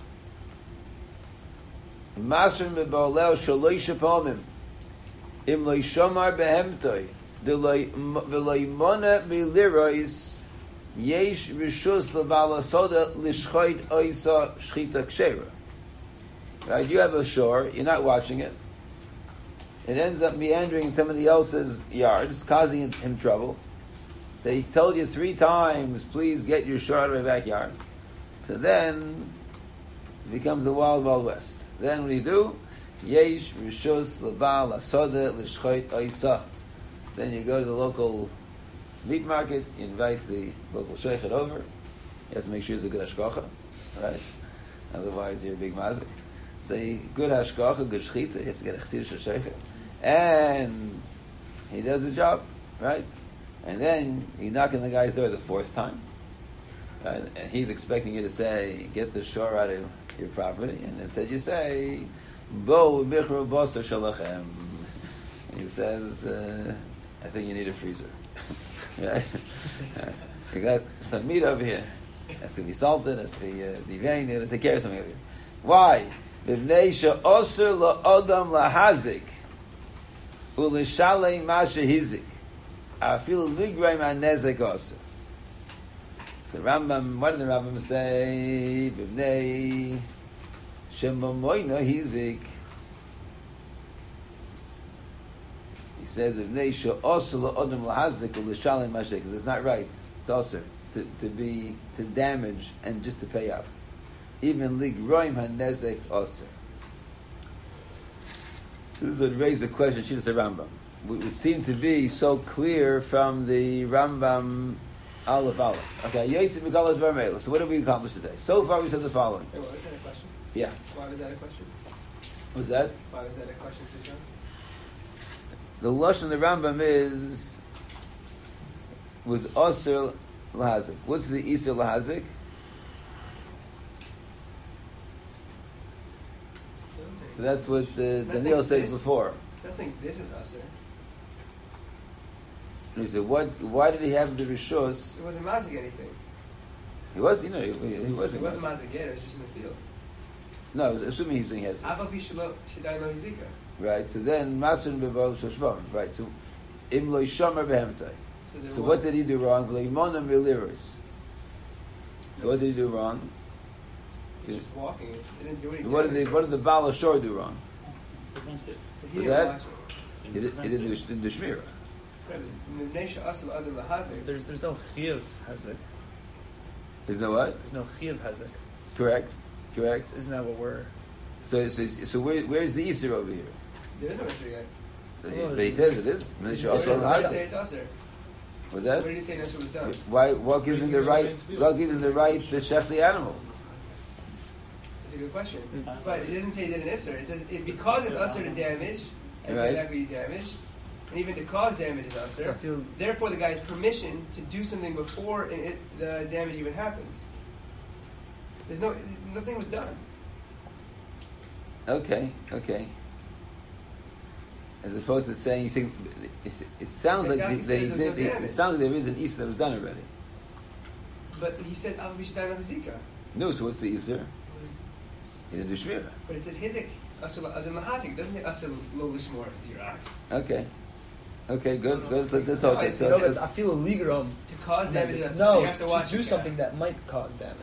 Masrin Me'Baleo Shaloi Shapomim Im Lo Shomar Behemtoi V'Lo Mona Me'Lirois Yesh Rishus L'Vala Soda L'Shchoid Oisa Shchita Kshera. Right, you have a shore, you're not watching it. It ends up meandering in somebody else's yard, it's causing him trouble. They told you three times, please get your shore out of my backyard. So then, it becomes the wild, wild west. Then what do you do? Yesh, Rishus, Labal, Asoda, Lishchoit, Oisa. Then you go to the local meat market, you invite the local sheikhet over. You have to make sure it's a good hashgacha, right? Otherwise you're a big mazik. Say, good hashgacha, good shchita, you have to get a chesidish sheikhet. And he does his job, right? And then you knock on the guy's door the fourth time, right? And he's expecting you to say, get the shore out of your property. And instead you say, Bo bichro bosa shalachem. He says, uh, I think you need a freezer. Yeah. You got some meat over here. That's going to be salted. That's going to be uh, devain. They're going to take care of something over here. Why? B'vnei she'osur la'odam lahazik u'lishalei ma shehizik afilu ligrei ma'nezek osur. So Rambam, what did the Rambam say? B'vnei she'mamoyna hizik. He says b'vnei she'osur la'odam lahazik u'lishalei ma shehizik. Because it's not right. It's also to, to be to damage and just to pay up. Even ligroim hanezek also. So this would raise the question. She just a Rambam. It would seem to be so clear from the Rambam Aleph Aleph. Okay, Yosef Mikalas Barmela. So what have we accomplished today? So far, we said the following. Hey, what was that a question? Yeah. Why was that a question? What was that? Why was that a question to John? The lashon of the Rambam is was Osir Lahazik. What's the Isir Lahazik? So that's what uh, Daniel said this. before. I think this is Aser. And he said, "What? Why did he have the rishos? It wasn't Mazik anything. He was, you know, he, he wasn't. It wasn't Mazik yet, it was just in the field. No, assuming he was doing hezek. Aval Bishalo Shidai Lo Hizika. Right. So then Masun bevol shoshvam. Right. So im lo yishomer behemtai. So, there So was- what did he do wrong? V'leimonam v'liris. So what did he do wrong? He was just walking. It didn't do anything. What did the what did the Baal Ashur do wrong? Prevent it. So he Was didn't that- watch it. He, did, he didn't do he didn't do shmira. Mivnei Asal Adam Lahazik. There's there's no chiyuv hezek. Is that what? There's no chiyuv hezek. Correct. Correct. Isn't that what we're? So so, so where, where's the Isser over here? There is no Asr yet. But Oh, he, but he there's- says it is. Where Menisha does also it has say it. it's Asr? Was Where that? did he say Asr was done? Why? What gives him the right? What gives him the right to chef the animal? That's a good question. But it doesn't say he did an Isser. It says it, because it's Asr to damage, and Right. exactly damaged, and even to cause damage is Asr. So I feel Therefore, the guy has permission to do something before it, it, the damage even happens. There's no, nothing was done. Okay. Okay. As opposed to saying, you think it, it sounds like Exactly, they, says they, there's they, no they- it damage. sounds like there is an Isser that was done already. But he says Al Bishdan of Zika. No. So what's the Isser? He didn't do shmira. But it says Hizik, Asr Adam Lahazik. It doesn't say Asr Lo Lishmor to your ox. Okay. Okay. Good. Good. Let's, let's No, okay. I- So, no, let's- but I feel a ligrom. To cause damage is Asr. so No, you have to, watch to do the something cow. that might cause damage.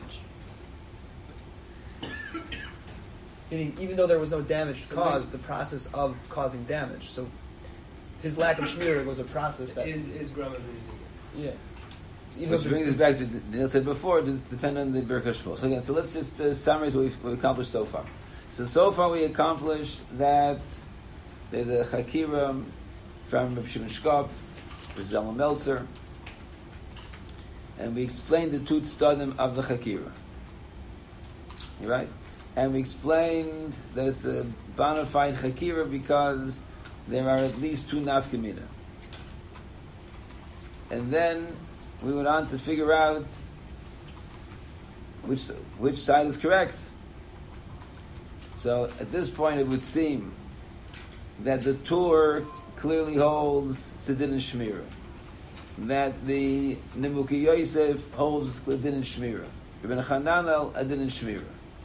Meaning, even though there was no damage So caused, the process of causing damage. So, his lack of shmir was a process that is is Grama Zika. yeah. So even Which though brings us back to what Daniel said before. Does it depend on the Birkat Shmuel? So again, so let's just uh, summarize what we've, what we've accomplished so far. So so far we accomplished that there's a Chakira from Reb Shimon Shkop, Reb Zalman Meltzer, and we explained the two tzadim of the Chakira. You right? And we explained that it's a bona fide Chakira because there are at least two nafkamina. And then we went on to figure out which which side is correct. So at this point, it would seem that the Torah clearly holds to Din and Shmira, that the Nimuki Yosef holds to Din and Shmira, Ibn Hananel a Din and Shmira.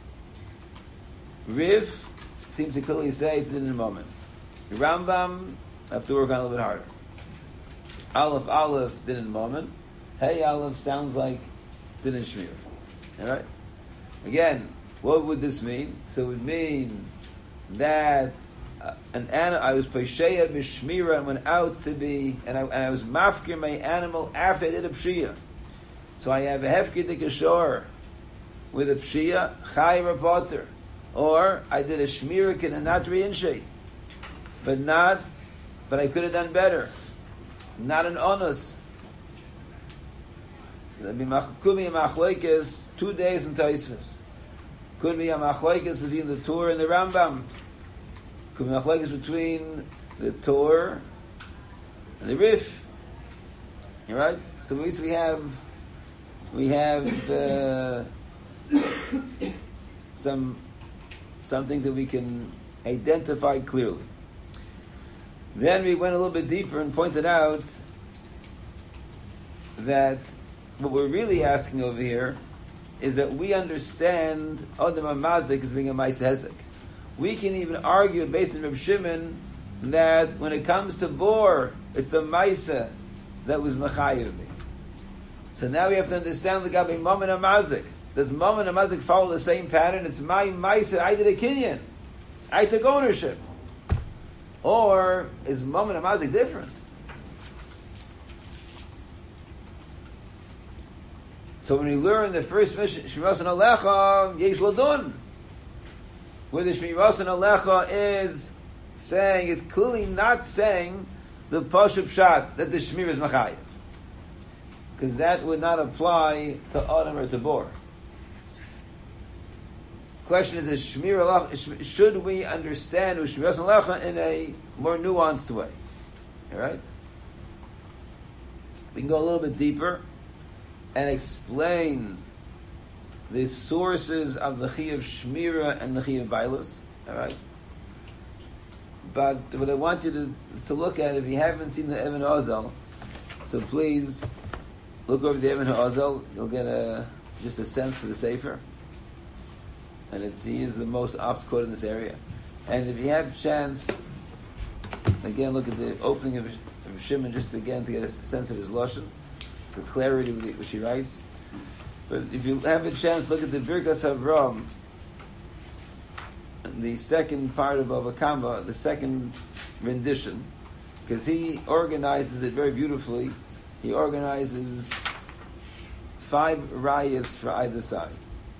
Riv seems to clearly say it in a moment. Rambam have to work on it a little bit harder. Aleph Aleph Din in a moment. Hey Aleph sounds like Din and Shmira. All right. Again, what would this mean? So it would mean that uh, an animal, I was Pesheya Mishmira and went out to be, and I, and I was mafkir my animal after I did a Pshia. So I have a Hefkir de Kishor with a Pshia, Chai Rapotter. Or I did a Shmira and not Rinshay. But not, but I could have done better. Not an Onus. So that'd be could be a Machlokes, two days in Tosfos. Could be a Machlokes between the Torah and the Rambam. Could be a Machlokes between the Torah and the Rif. You right? So at least we have we have uh, some some things that we can identify clearly. Then we went a little bit deeper and pointed out that what we're really asking over here is that we understand Adam HaMazik as being a Maisa Hezek. We can even argue based on Reb Shimon that when it comes to Bor, it's the Maisa that was Mechayiv me. So now we have to understand the Gabi Mammon HaMazik. Does Mammon HaMazik follow the same pattern? It's my Maisa, I did a Kinyan. I took ownership. Or is Mammon HaMazik different? So when we learn the first mission, Shmirasan Alecha, Yesh Ladun, where the Shmirasan Alecha is saying, it's clearly not saying the Pashup Pshat that the Shmir is Machayev. Because that would not apply to Adam or to Bor. Question is, is Shmir Alecha, should we understand Shmirasan Alecha in a more nuanced way? All right? We can go a little bit deeper and explain the sources of the Chi of Shmira and the Chi of Bailas. All right? But what I want you to, to look at, if you haven't seen the Even HaOzel, so please look over the Even HaOzel. You'll get a just a sense for the Sefer. And it, he is the most oft quoted in this area. And if you have a chance, again, look at the opening of, of Shimon, just again to get a sense of his Lashon, the clarity which he writes. But if you have a chance, look at the Birkas Avram, the second part of Bava Kama, the second rendition, because he organizes it very beautifully. He organizes five rayas for either side,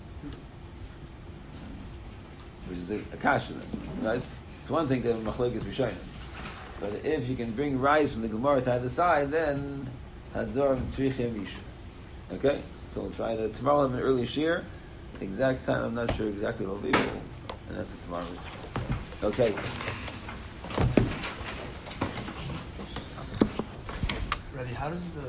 which is a, a kasha, right? It's one thing to have a machlokes rishonim, but if you can bring rayas from the Gemara to either side, then Hador Tzrichim Isha. Okay, so we'll try to tomorrow. We'll have an early shir. Exact time, I'm not sure exactly what it'll be, and that's it tomorrow. Okay. Ready? How does the